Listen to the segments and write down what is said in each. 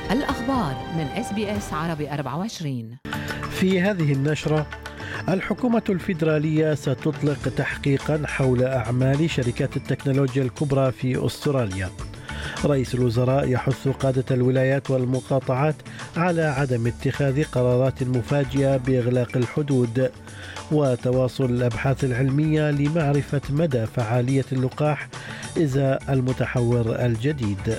الأخبار من SBS عربي 24. في هذه النشرة، الحكومة الفيدرالية ستطلق تحقيقا حول أعمال شركات التكنولوجيا الكبرى في أستراليا. رئيس الوزراء يحث قادة الولايات والمقاطعات على عدم اتخاذ قرارات مفاجئة بإغلاق الحدود، وتواصل الأبحاث العلمية لمعرفة مدى فعالية اللقاح إزاء المتحور الجديد.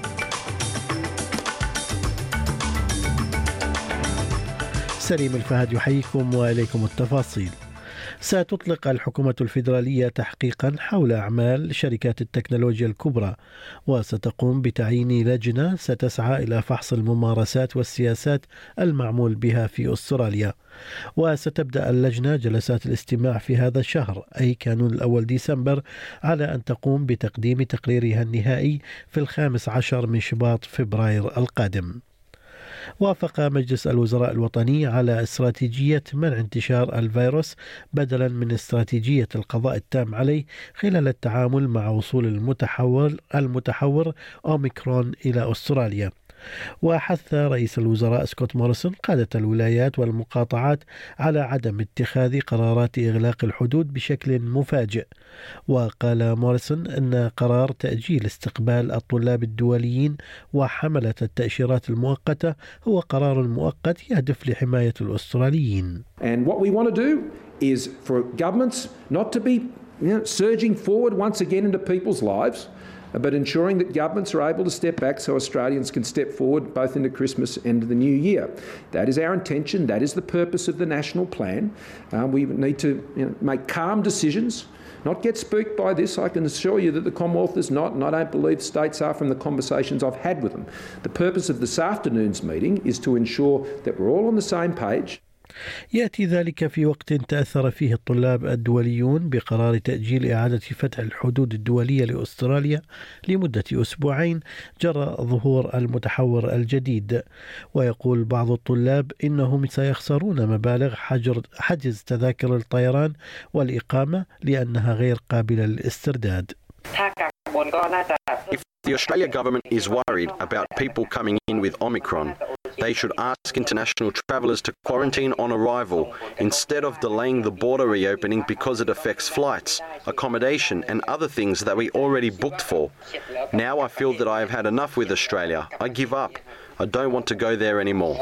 سليم الفهد يحييكم وإليكم التفاصيل. ستطلق الحكومة الفيدرالية تحقيقا حول أعمال شركات التكنولوجيا الكبرى، وستقوم بتعيين لجنة ستسعى إلى فحص الممارسات والسياسات المعمول بها في أستراليا. وستبدأ اللجنة جلسات الاستماع في هذا الشهر، أي كانون الأول ديسمبر، على أن تقوم بتقديم تقريرها النهائي في 15 من شباط فبراير القادم. وافق مجلس الوزراء الوطني على استراتيجية منع انتشار الفيروس بدلا من استراتيجية القضاء التام عليه خلال التعامل مع وصول المتحور أوميكرون إلى أستراليا. وحث رئيس الوزراء سكوت موريسون قادة الولايات والمقاطعات على عدم اتخاذ قرارات إغلاق الحدود بشكل مفاجئ. وقال موريسون أن قرار تأجيل استقبال الطلاب الدوليين وحملة التأشيرات المؤقتة هو قرار مؤقت يهدف لحماية الأستراليين. And what we want to do is for governments not to be surging forward once again into people's lives, but ensuring that governments are able to step back so Australians can step forward both into Christmas and the new year. That is our intention. That is the purpose of the national plan. We need to make calm decisions, not get spooked by this. I can assure you that the Commonwealth is not, and I don't believe states are from the conversations I've had with them. The purpose of this afternoon's meeting is to ensure that we're all on the same page. يأتي ذلك في وقت تأثر فيه الطلاب الدوليون بقرار تأجيل إعادة فتح الحدود الدولية لأستراليا لمدة أسبوعين جراء ظهور المتحور الجديد. ويقول بعض الطلاب إنهم سيخسرون مبالغ حجز تذاكر الطيران والإقامة لأنها غير قابلة للاسترداد. If the Australia government is worried about people coming in with Omicron, they should ask international travellers to quarantine on arrival instead of delaying the border reopening because it affects flights, accommodation and other things that we already booked for. Now I feel that I have had enough with Australia. I give up. I don't want to go there anymore.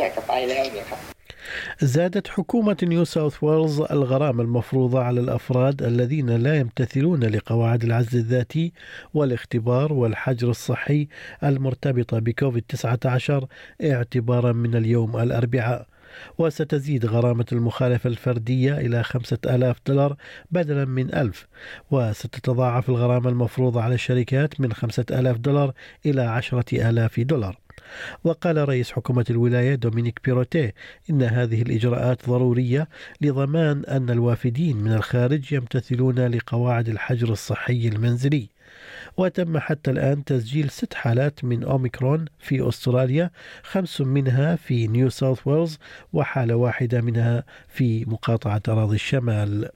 زادت حكومة نيو ساوث ويلز الغرامة المفروضة على الأفراد الذين لا يمتثلون لقواعد العزل الذاتي والاختبار والحجر الصحي المرتبطة بكوفيد-19 اعتبارا من اليوم الأربعاء. وستزيد غرامة المخالفة الفردية إلى $5,000 بدلا من 1,000، وستتضاعف الغرامة المفروضة على الشركات من $5,000 إلى $10,000. وقال رئيس حكومة الولاية دومينيك بيروتيه إن هذه الإجراءات ضرورية لضمان أن الوافدين من الخارج يمتثلون لقواعد الحجر الصحي المنزلي. وتم حتى الآن تسجيل 6 حالات من أوميكرون في أستراليا، 5 منها في نيو ساوث ويلز وحالة واحدة منها في مقاطعة أراضي الشمال.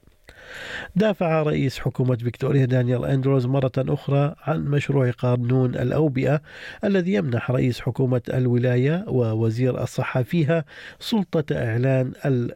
دافع رئيس حكومة فيكتوريا دانيال أندروز مرة أخرى عن مشروع قانون الأوبئة الذي يمنح رئيس حكومة الولاية ووزير الصحة فيها سلطة إعلان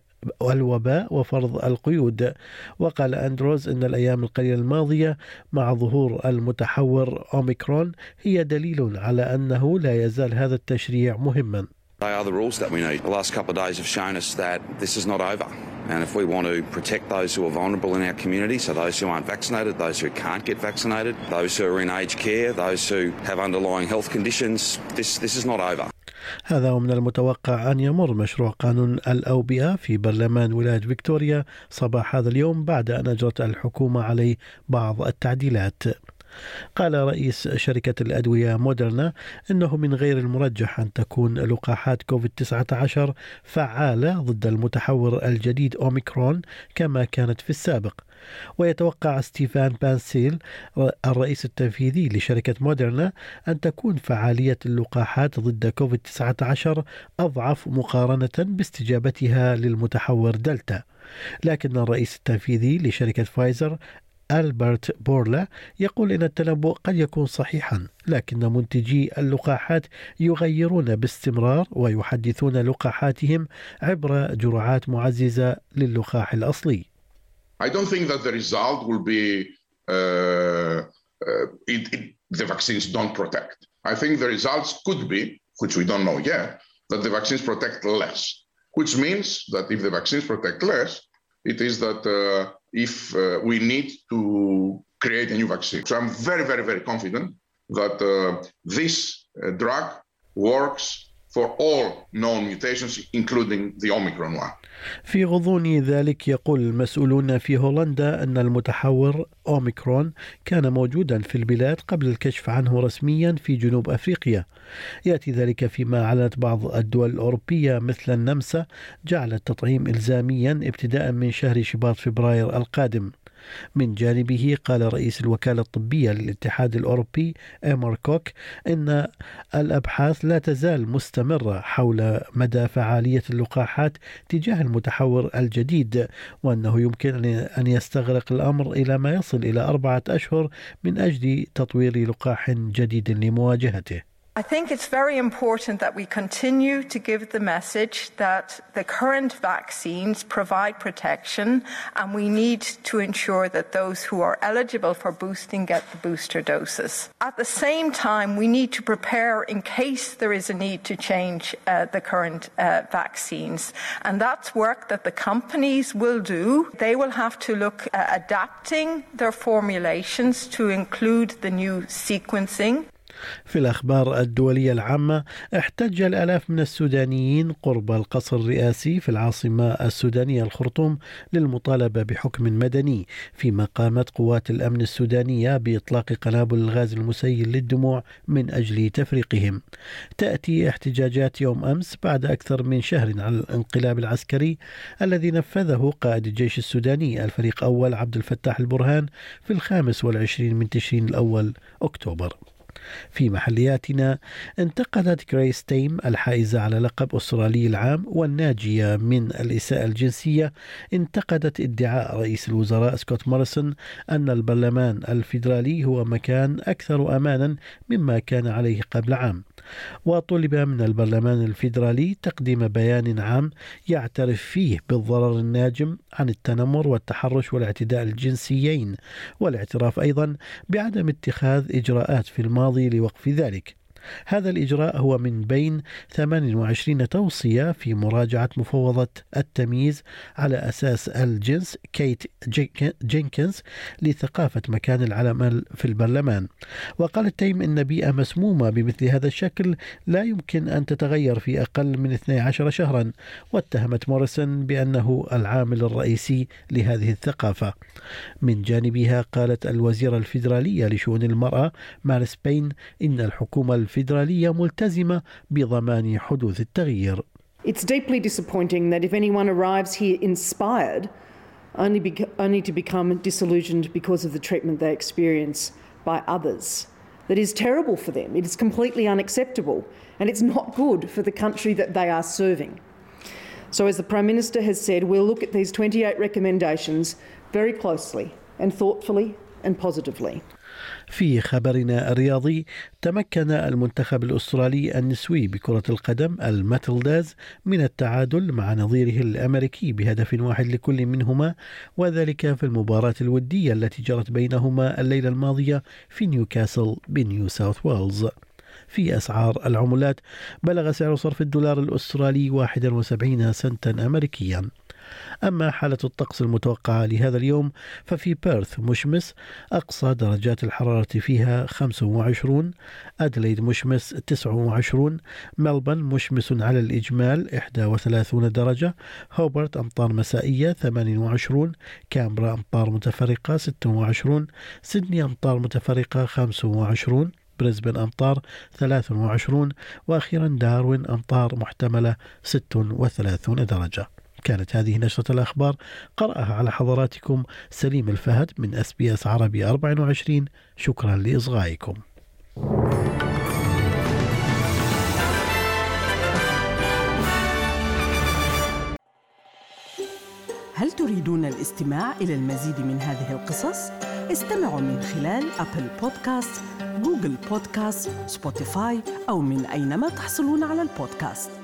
الوباء وفرض القيود. وقال أندروز إن الأيام القليلة الماضية مع ظهور المتحور أوميكرون هي دليل على أنه لا يزال هذا التشريع مهما. They are the rules that we need. The last couple of days have shown us that this is not over. And if we want to protect those who are vulnerable in our community, so those who aren't vaccinated, those who can't get vaccinated, those who are in aged care, those who have underlying health conditions, this is not over. هذا من المتوقع أن يمر مشروع قانون الأوبئة في برلمان ولاية فيكتوريا صباح هذا اليوم بعد أن أجرت الحكومة عليه بعض التعديلات. قال رئيس شركة الأدوية مودرنا إنه من غير المرجح أن تكون لقاحات كوفيد-19 فعالة ضد المتحور الجديد أوميكرون كما كانت في السابق. ويتوقع ستيفان بانسيل الرئيس التنفيذي لشركة مودرنا أن تكون فعالية اللقاحات ضد كوفيد-19 أضعف مقارنة باستجابتها للمتحور دلتا. لكن الرئيس التنفيذي لشركة فايزر ألبرت بورلا يقول إن التنبؤ قد يكون صحيحا، لكن منتجي اللقاحات يغيرون باستمرار ويحدثون لقاحاتهم عبر جرعات معززة للقاح الأصلي. I don't think that the result will be the vaccines don't protect. I think the results could be, which we don't know yet, that the vaccines protect less, which means that if the vaccines protect less, it is that if we need to create a new vaccine. So I'm very, very, very confident that this drug works for all known mutations, including the Omicron one. في غضون ذلك يقول المسؤولون في هولندا أن المتحور أوميكرون كان موجودا في البلاد قبل الكشف عنه رسميا في جنوب أفريقيا. يأتي ذلك فيما أعلنت بعض الدول الأوروبية مثل النمسا جعل التطعيم إلزاميا ابتداء من شهر شباط فبراير القادم. من جانبه قال رئيس الوكالة الطبية للاتحاد الأوروبي إيمار كوك إن الأبحاث لا تزال مستمرة حول مدى فعالية اللقاحات تجاه المتحور الجديد، وأنه يمكن أن يستغرق الأمر إلى ما يصل إلى 4 أشهر من أجل تطوير لقاح جديد لمواجهته. I think it's very important that we continue to give the message that the current vaccines provide protection, and we need to ensure that those who are eligible for boosting get the booster doses. At the same time, we need to prepare in case there is a need to change the current vaccines, and that's work that the companies will do. They will have to look at adapting their formulations to include the new sequencing. في الأخبار الدولية العامة، احتج الآلاف من السودانيين قرب القصر الرئاسي في العاصمة السودانية الخرطوم للمطالبة بحكم مدني، فيما قامت قوات الأمن السودانية بإطلاق قنابل الغاز المسيل للدموع من أجل تفريقهم. تأتي احتجاجات يوم أمس بعد أكثر من شهر على الانقلاب العسكري الذي نفذه قائد الجيش السوداني الفريق أول عبد الفتاح البرهان في 25 من تشرين الأول أكتوبر. في محلياتنا، انتقدت غريس تيم الحائزة على لقب أسترالي العام والناجية من الإساءة الجنسية انتقدت ادعاء رئيس الوزراء سكوت موريسون أن البرلمان الفيدرالي هو مكان أكثر أمانا مما كان عليه قبل عام، وطلب من البرلمان الفيدرالي تقديم بيان عام يعترف فيه بالضرر الناجم عن التنمر والتحرش والاعتداء الجنسيين، والاعتراف أيضا بعدم اتخاذ إجراءات في الماضي لوقف ذلك. هذا الإجراء هو من بين 28 توصية في مراجعة مفوضة التمييز على أساس الجنس كيت جينكنز لثقافة مكان العمل في البرلمان. وقالت تيم إن بيئة مسمومة بمثل هذا الشكل لا يمكن أن تتغير في أقل من 12 شهرا، واتهمت موريسون بأنه العامل الرئيسي لهذه الثقافة. من جانبها قالت الوزيرة الفيدرالية لشؤون المرأة ماريس بين إن الحكومة الفيدرالية ملتزمة بضمان حدوث التغيير. It's deeply disappointing that if anyone arrives here inspired, only to become disillusioned because of the treatment they experience by others. That is terrible for them. It is completely unacceptable, and it's not good for the country that they are serving. So as the Prime Minister has said, we'll look at these 28 recommendations very closely and thoughtfully and positively. في خبرنا الرياضي، تمكن المنتخب الأسترالي النسوي بكرة القدم الماتلداز من التعادل مع نظيره الأمريكي بهدف واحد لكل منهما، وذلك في المباراة الودية التي جرت بينهما الليلة الماضية في نيوكاسل بنيو ساوث ويلز. في أسعار العملات، بلغ سعر صرف الدولار الأسترالي 71 سنتا أمريكيا. أما حالة الطقس المتوقعة لهذا اليوم، ففي بيرث مشمس أقصى درجات الحرارة فيها 25، أدليد مشمس 29، ملبن مشمس على الإجمال 31 درجة، هوبرت أمطار مسائية 28، كامبرا أمطار متفرقة 26، سيدني أمطار متفرقة 25، بريسبن أمطار 23، وأخيرا داروين أمطار محتملة 36 درجة. كانت هذه نشرة الأخبار، قرأها على حضراتكم سليم الفهد من SBS عربي 24. شكرا لإصغائكم. هل تريدون الاستماع إلى المزيد من هذه القصص؟ استمعوا من خلال أبل بودكاست، جوجل بودكاست، سبوتيفاي أو من أينما تحصلون على البودكاست.